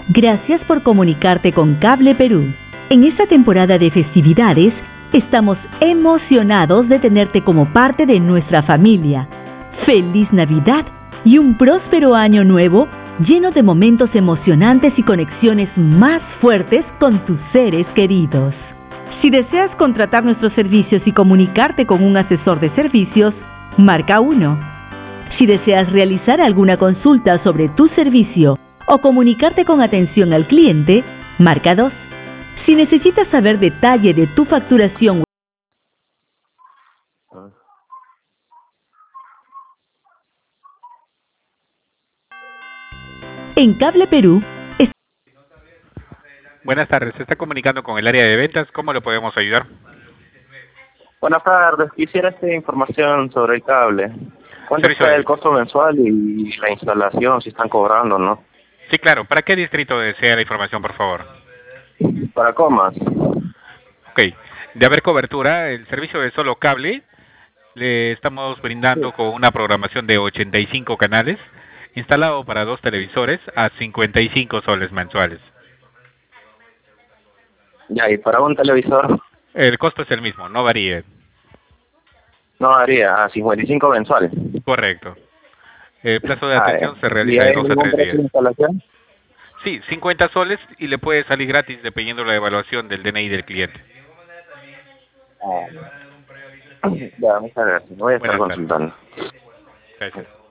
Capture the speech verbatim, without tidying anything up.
Gracias por comunicarte con Cable Perú. En esta temporada de festividades, estamos emocionados de tenerte como parte de nuestra familia. ¡Feliz Navidad y un próspero año nuevo lleno de momentos emocionantes y conexiones más fuertes con tus seres queridos! Si deseas contratar nuestros servicios y comunicarte con un asesor de servicios, marca uno. Si deseas realizar alguna consulta sobre tu servicio o comunicarte con atención al cliente, marca dos. Si necesitas saber detalle de tu facturación en Cable Perú, es... Buenas tardes, se está comunicando con el área de ventas, ¿cómo le podemos ayudar? Buenas tardes, quisiera esta información sobre el cable. ¿Cuánto Servicio está de... el costo mensual y la instalación, si están cobrando, no? Sí, claro, ¿para qué distrito desea la información, por favor? Para comas. Ok, de haber cobertura, el servicio de solo cable, le estamos brindando con una programación de ochenta y cinco canales, instalado para dos televisores a cincuenta y cinco soles mensuales. Ya, y para un televisor El costo es el mismo, no varíe. no haría a cincuenta y cinco mensuales. Correcto. El plazo de Ah, ya. atención se ¿Y realiza de hay dos a ningún tres precio días. de instalación? Sí, cincuenta soles y le puede salir gratis dependiendo de la evaluación del D N I del cliente. Ah, ya, muchas gracias. Voy a estar Buenas tardes. consultando. Gracias.